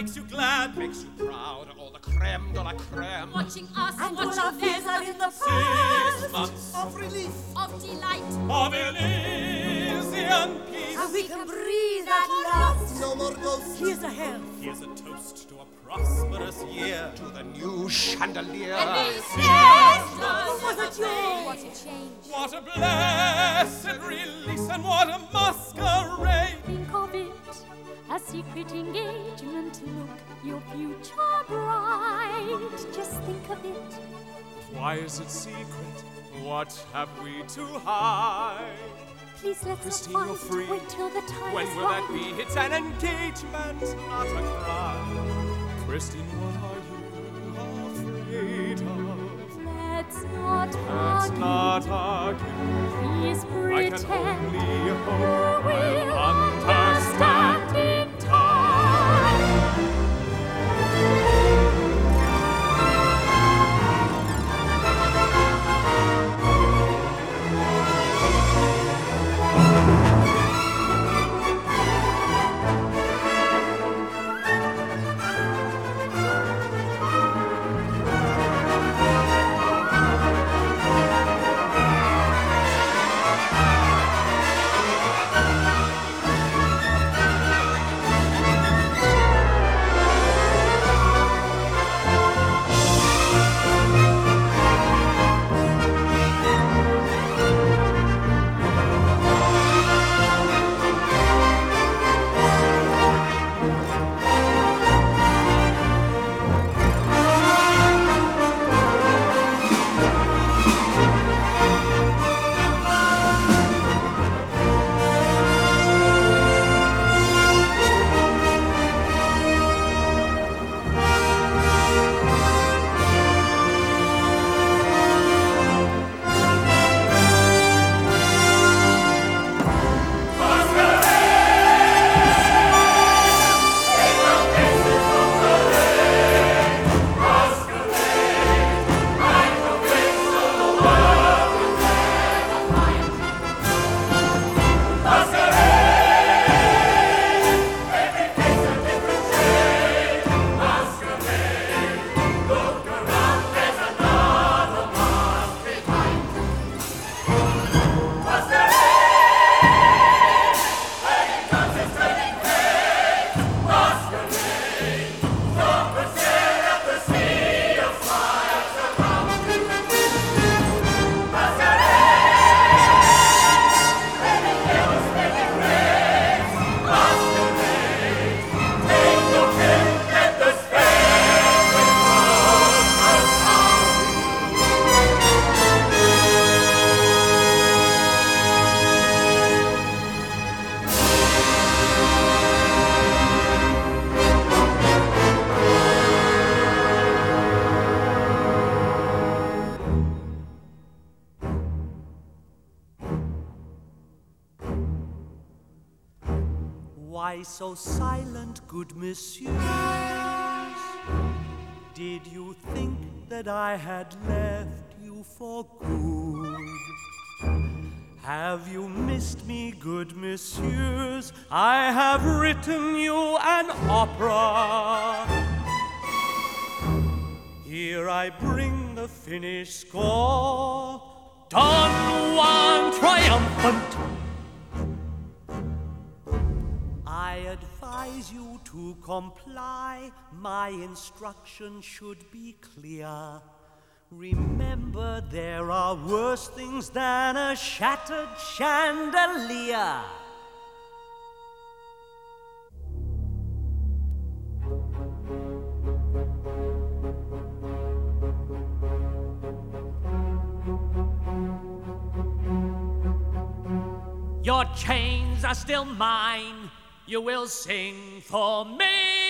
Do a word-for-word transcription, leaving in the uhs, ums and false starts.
makes you glad, makes you proud, all the creme de la creme. Watching us, And watching all our fears are in the past. Six months Of relief. of delight. of Elysian peace. And we can breathe at last. No more ghosts. Here's a health. Here's a toast to a prosperous year. To the new chandelier. And may it What a joy! What a change. What a blessed release and what a masquerade. Think of it, a secret engagement. Look, your future bride. Just think of it. Why is it secret? What have we to hide? Please let's Christine, not you're fight. free. Wait till the time When is will right. that be? It's an engagement, not a crime. Christine, what are you afraid of? Let's not Let's argue. not argue. Please I pretend can only you hope will I'll understand. understand in time. Why so silent, good messieurs? Did you think that I had left you for good? Have you missed me, good messieurs? I have written you an opera. Here I bring the finished score. Don Juan triumphant. I advise you to comply. My instruction should be clear. Remember, there are worse things than a shattered chandelier. Your chains are still mine. You will sing for me.